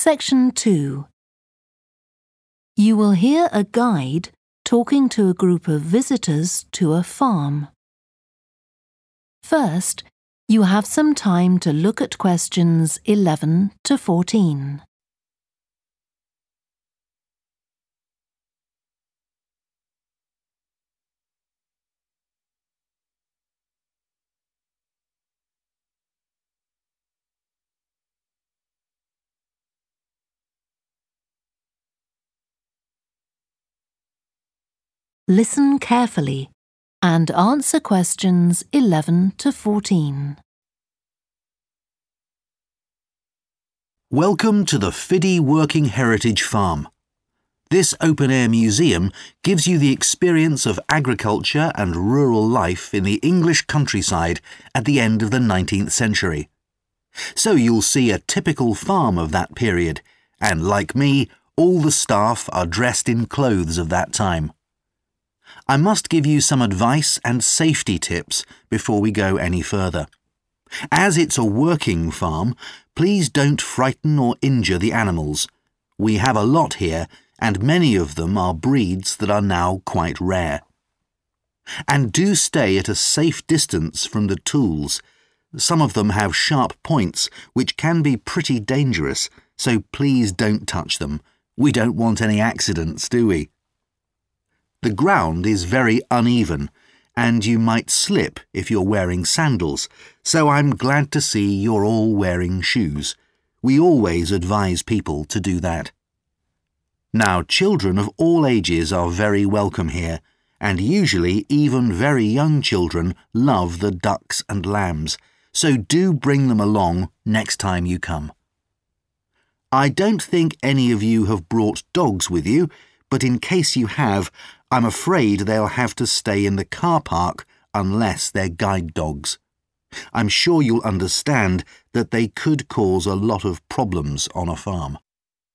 Section 2. You will hear a guide talking to a group of visitors to a farm. First, you have some time to look at questions 11 to 14. Listen carefully and answer questions 11 to 14. Welcome to the Fiddy Working Heritage Farm. This open-air museum gives you the experience of agriculture and rural life in the English countryside at the end of the 19th century. So you'll see a typical farm of that period, and like me, all the staff are dressed in clothes of that time. I must give you some advice and safety tips before we go any further. As it's a working farm, please don't frighten or injure the animals. We have a lot here, and many of them are breeds that are now quite rare. And do stay at a safe distance from the tools. Some of them have sharp points, which can be pretty dangerous, so please don't touch them. We don't want any accidents, do we? The ground is very uneven, and you might slip if you're wearing sandals, so I'm glad to see you're all wearing shoes. We always advise people to do that. Now, children of all ages are very welcome here, and usually even very young children love the ducks and lambs, so do bring them along next time you come. I don't think any of you have brought dogs with you, but in case you have, I'm afraid they'll have to stay in the car park unless they're guide dogs. I'm sure you'll understand that they could cause a lot of problems on a farm.